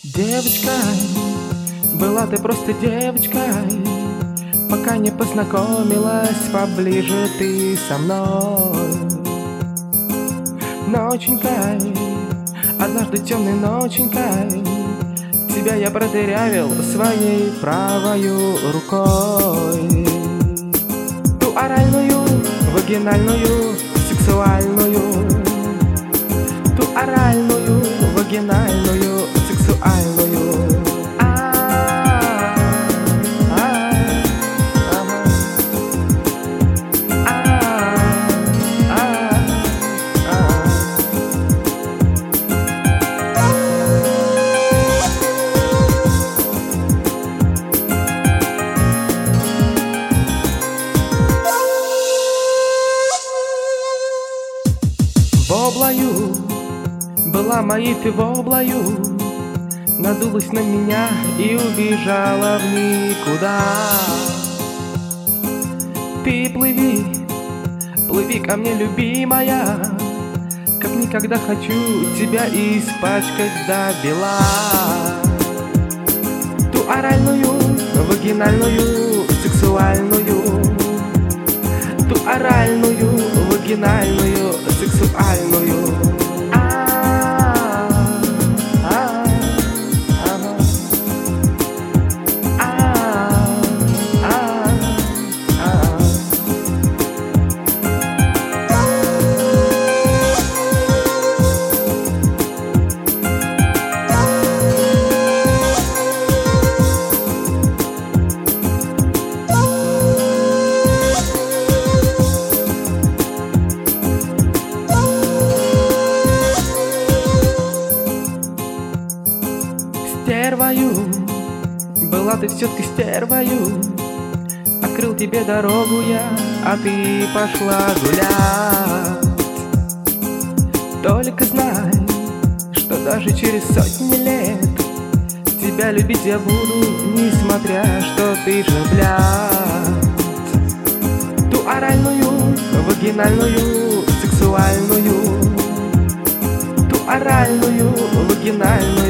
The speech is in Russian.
Девочкой, была ты просто девочкой, пока не познакомилась поближе ты со мной. Ноченькой, однажды темной ноченькой, тебя я продырявил своей правою рукой. Ту оральную, вагинальную, сексуальную, ту оральную, вагинальную, сексуальную. Воблою, была моей ты воблою, надулась на меня и убежала в никуда. Ты плыви, плыви ко мне, любимая, как никогда хочу тебя испачкать до бела. Ту оральную, вагинальную, сексуальную, ту оральную, вагинальную, сексуальную. Стервою, была ты все-таки стервою, открыл тебе дорогу я, а ты пошла гулять. Только знай, что даже через сотни лет тебя любить я буду, несмотря что ты же блядь. Ту оральную, вагинальную, сексуальную, ту оральную, вагинальную,